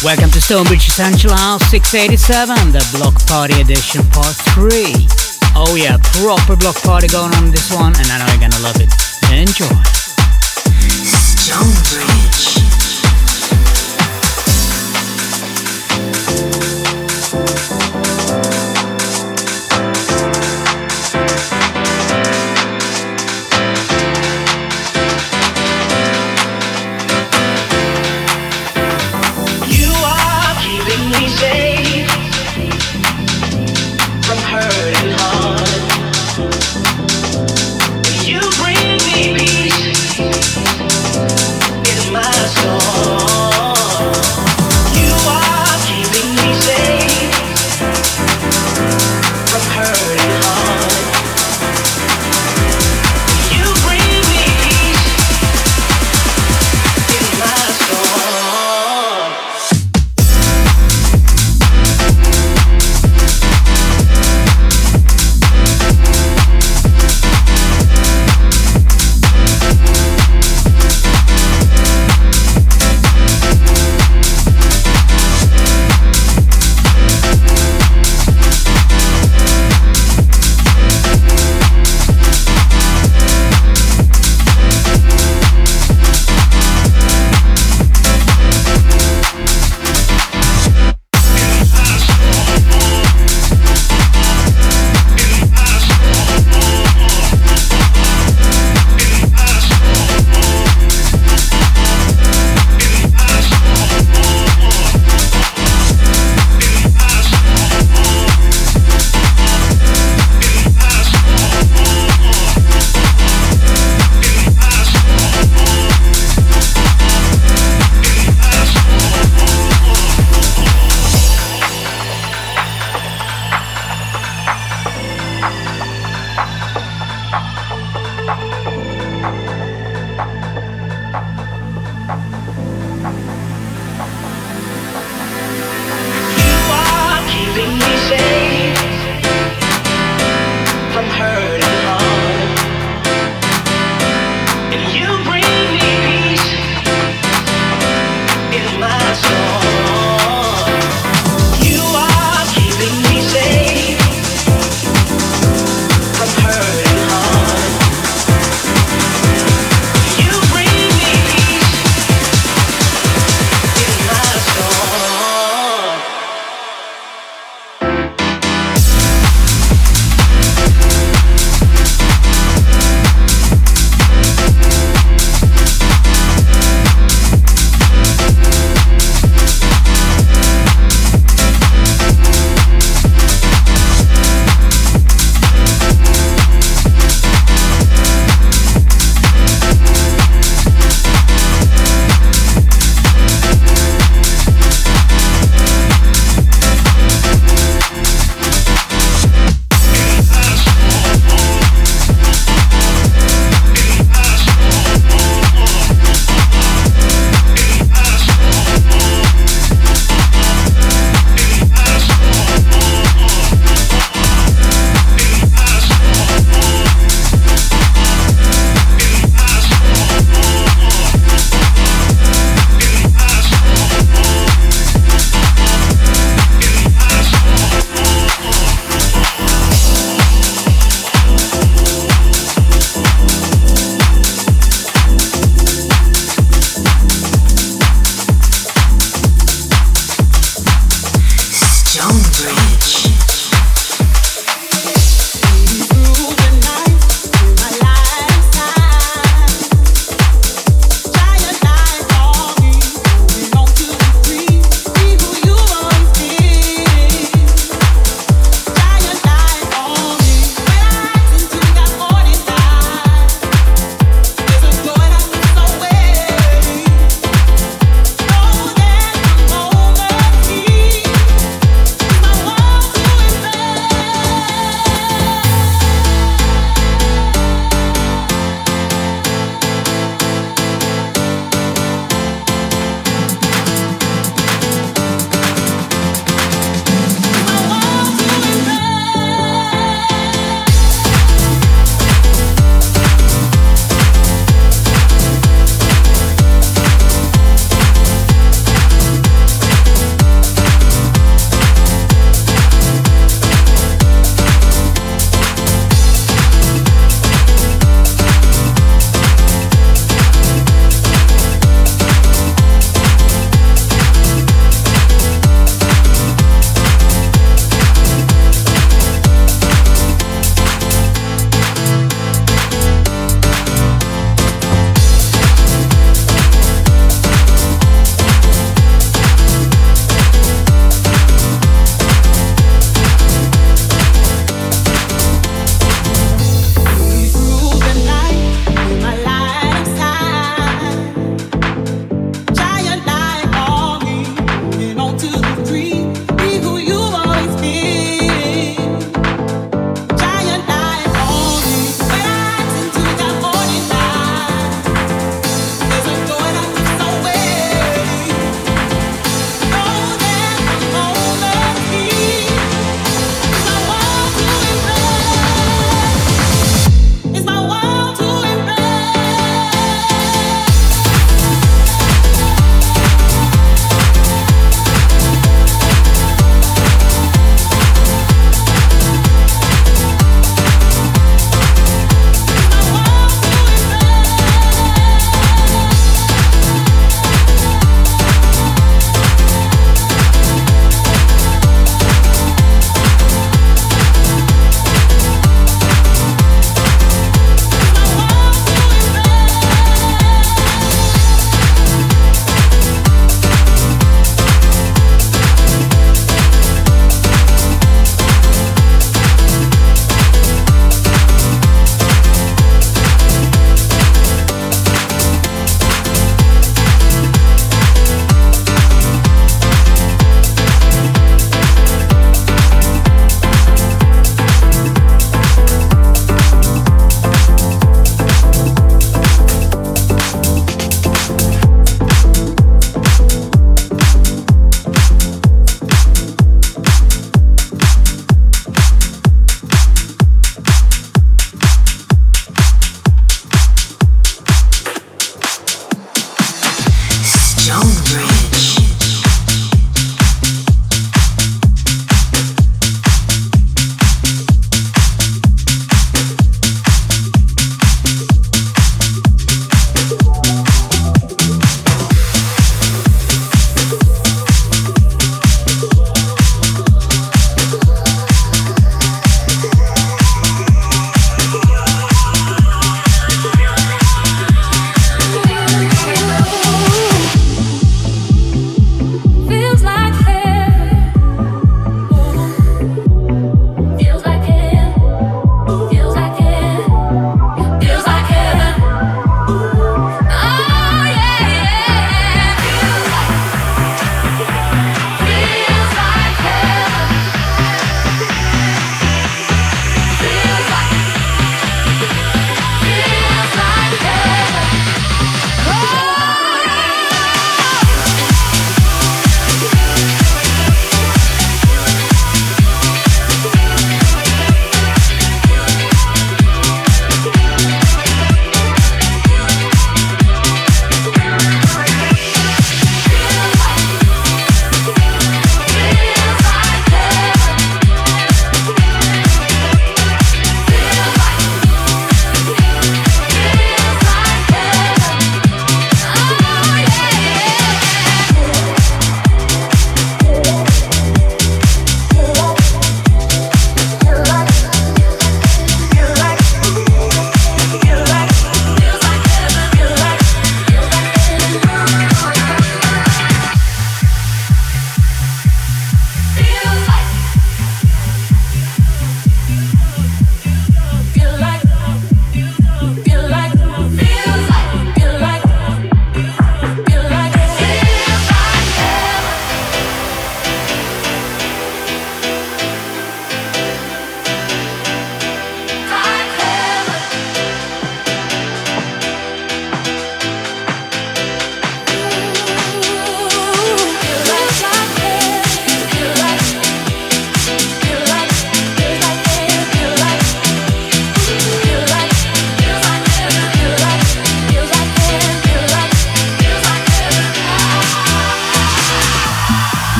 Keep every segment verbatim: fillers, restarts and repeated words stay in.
Welcome to Stonebridge Essential House six eighty-seven, the Block Party Edition Part three. Oh yeah, proper block party going on in this one, and I know you're gonna love it. Enjoy. Stonebridge. You bring me peace in my soul.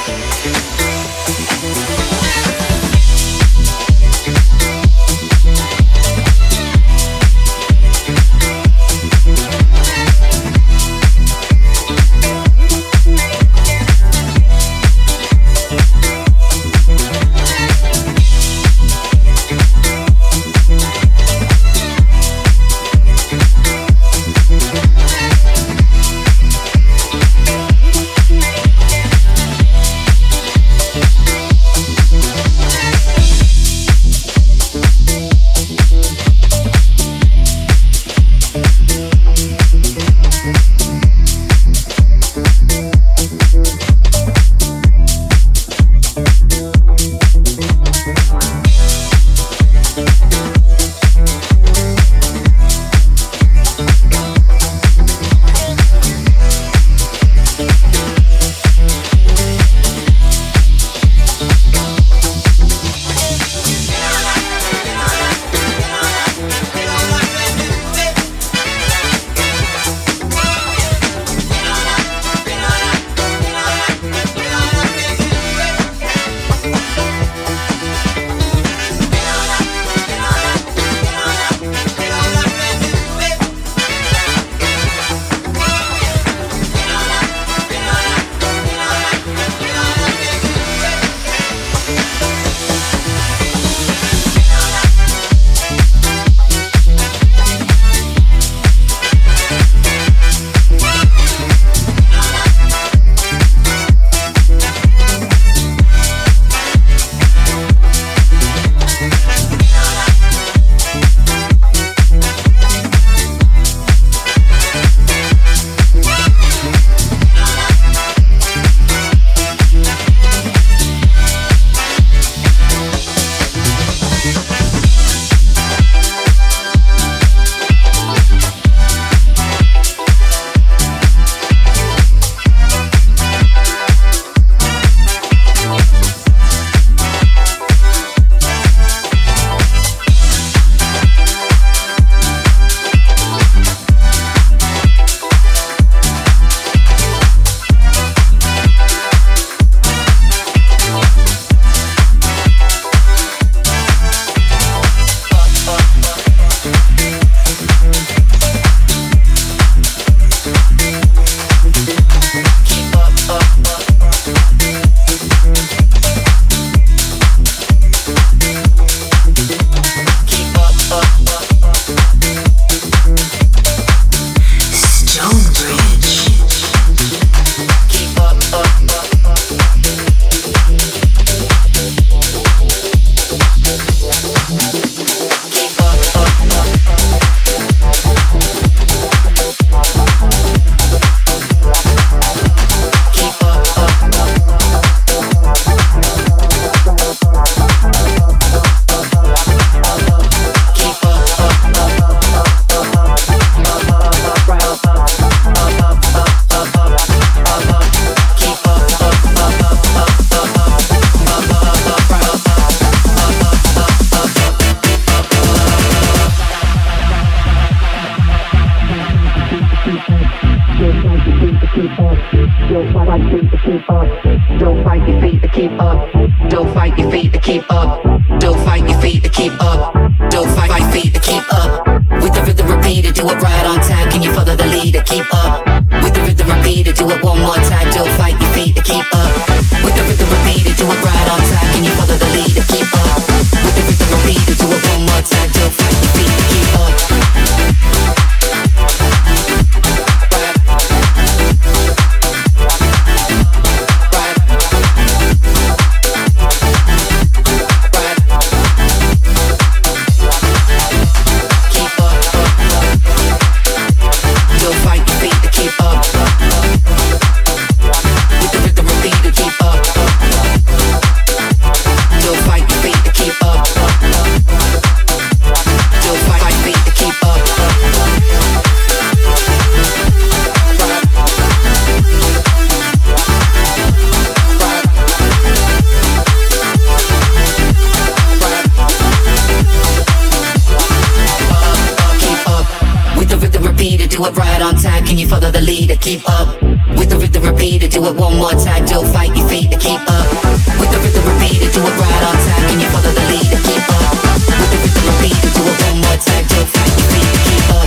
Keep up. Can you follow the leader? Keep up with the rhythm repeater. Do it one more time. Don't fight your feet to keep up with the rhythm repeater. Do it right on time. Can you follow the leader? Keep up with the rhythm repeater. Do it one more time. Don't fight your feet to keep up.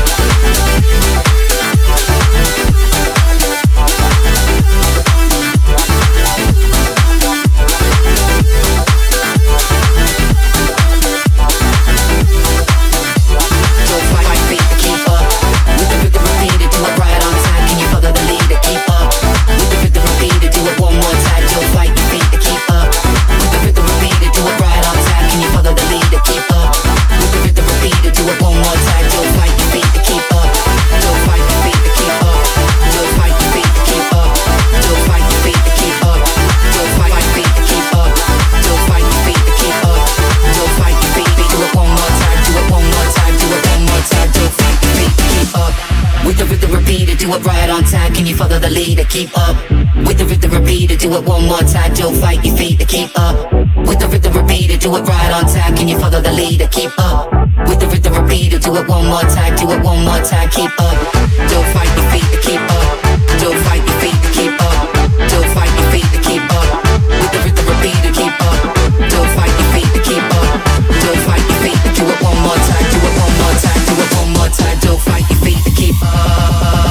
Do it right on time, can you follow the leader? Keep up with the rhythm repeater. Do it one more time, don't fight your feet to keep up with the rhythm repeater. Do it right on time, can you follow the leader? Keep up with the rhythm repeater. Do it one more time, do it one more time. Keep up, don't fight your feet to keep up. Don't fight your feet to keep up. Don't fight your feet to keep up with the rhythm repeater. Keep up, don't fight your feet to keep up. Don't fight your feet. Do it one more time, do it one more time, do it one more time. Don't fight your feet to keep up.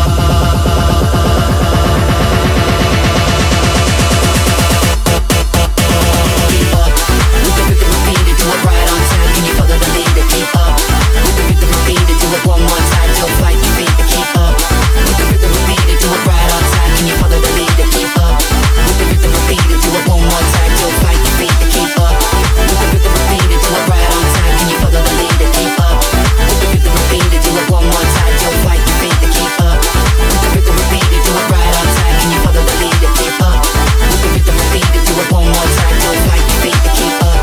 One more time, don't fight your feet to keep up with the rhythm repeater. Do it right on time. Can you follow the leader? Keep up with the rhythm repeater. Do it one more time, don't fight your feet to keep up with the rhythm repeater. Do it right on time. Can you follow the leader? Keep up with the rhythm repeater. Do it one more time, don't fight your feet to keep up with the rhythm repeater. Do it right on time. Can you follow the leader? Keep up with the rhythm repeater. Do it one more time, don't fight your feet to keep up.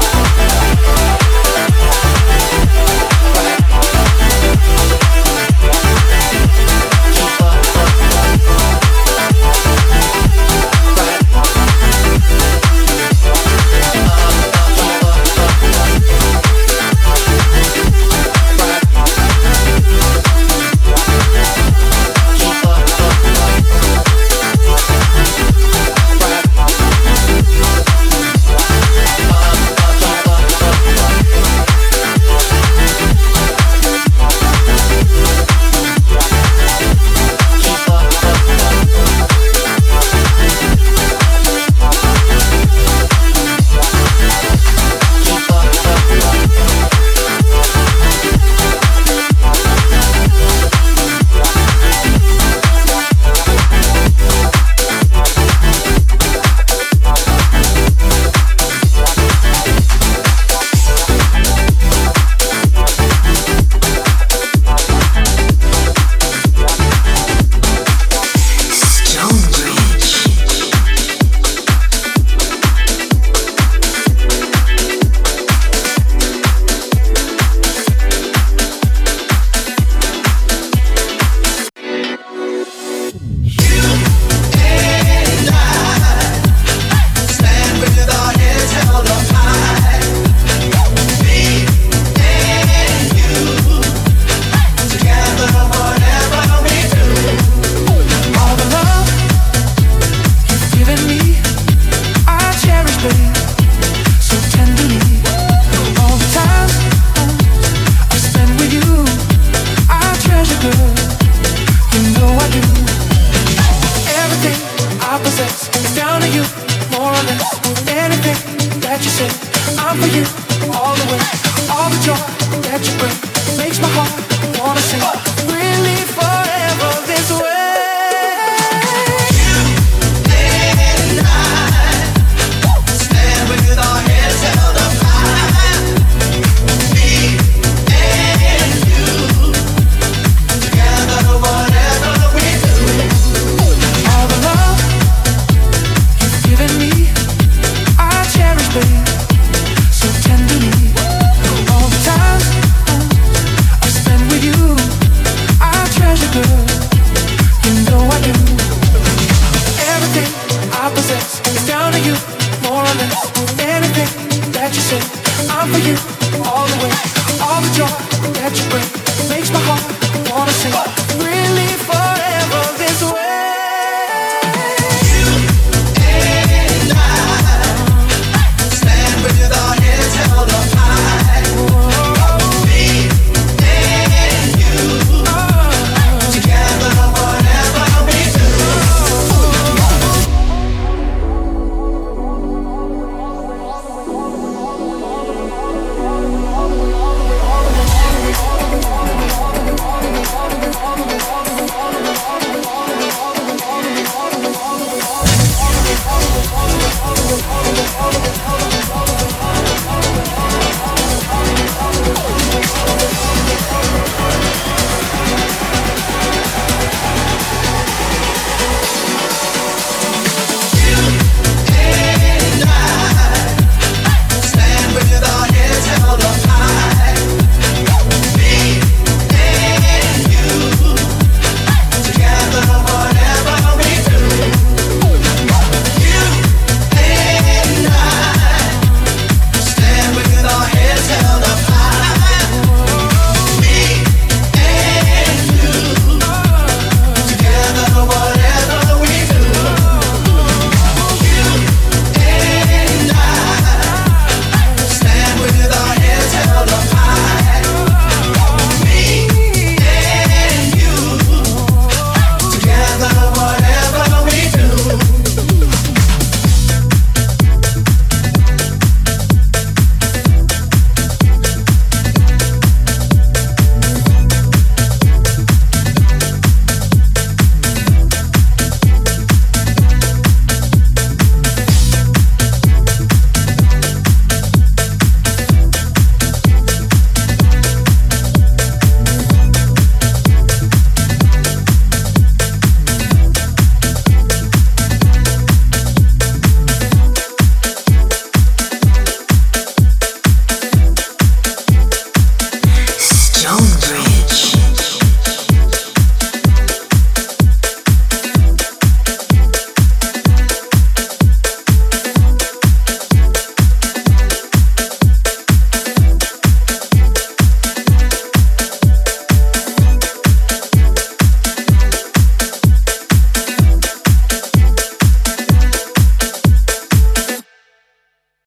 I'm for you all the way, all the joy.